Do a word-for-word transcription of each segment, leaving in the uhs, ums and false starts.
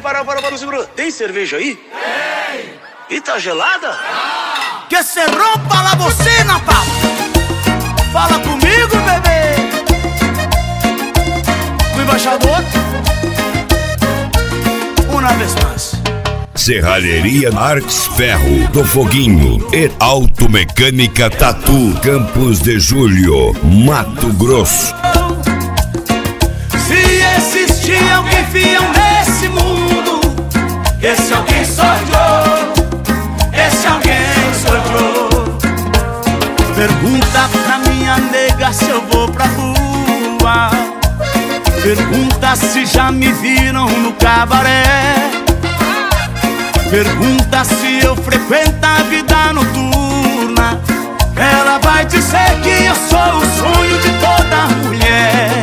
para, para, para, segura. Tem cerveja aí? Tem. E tá gelada? Ah. Que se rompa la bocina, papo. Fala comigo, bebê. O embaixador. Uma vez mais. Serralheria Marques Ferro do Foguinho e Automecânica Tatu, Campos de Julho, Mato Grosso. Se existir alguém fiel nesse mundo, esse alguém sou eu, esse alguém sou eu. Pergunta pra minha nega se eu vou pra rua, pergunta se já me viram no cabaré, pergunta se eu frequento a vida noturna. Ela vai dizer que eu sou o sonho de toda mulher.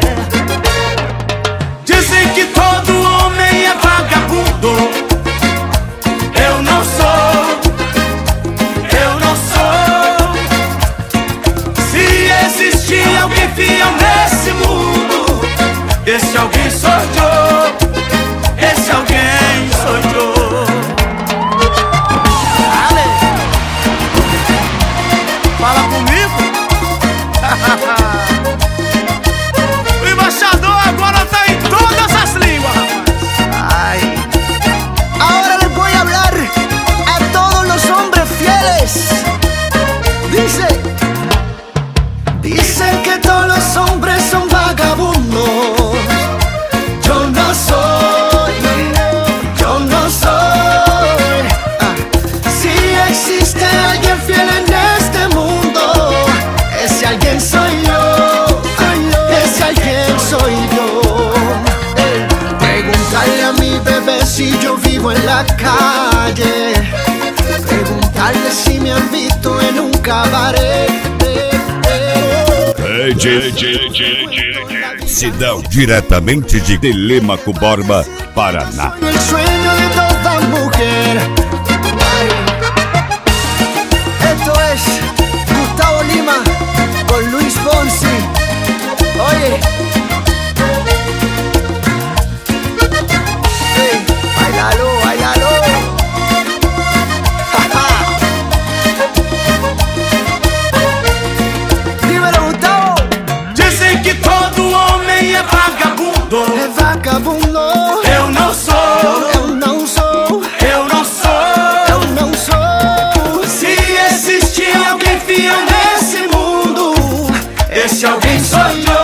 Dizem que todo homem é vagabundo. Eu não sou, eu não sou. Se existir alguém fiel nesse mundo, esse alguém sou eu, esse alguém sou eu. Fala comigo. O embaixador agora tá em todas as línguas, rapaz. Ay. Ahora les voy a hablar a todos los hombres fieles. Dice, dicen que todos los hombres son vagabundos. Yo no soy, yo no soy. Ah. Si existe alguien fiel en este mundo, ese alguien soy yo, ese alguien soy yo. Eh, Preguntarle a mi bebé si yo vivo en la calle, preguntarle si me han visto en un cabaret. Cidão, diretamente de Telêmaco Borba, Paraná. El sueño de toda mujer. Esto es Gustavo Lima con Luis Fonsi. Oye, hey, bailalo, bailalo. Dímelo, Gustavo. Dizem que todo homem é vagabundo. É vagabundo. Eu não sou, Eu não sou, eu não sou. eu não sou. Se existir alguém fiel nesse mundo, esse alguém sou eu.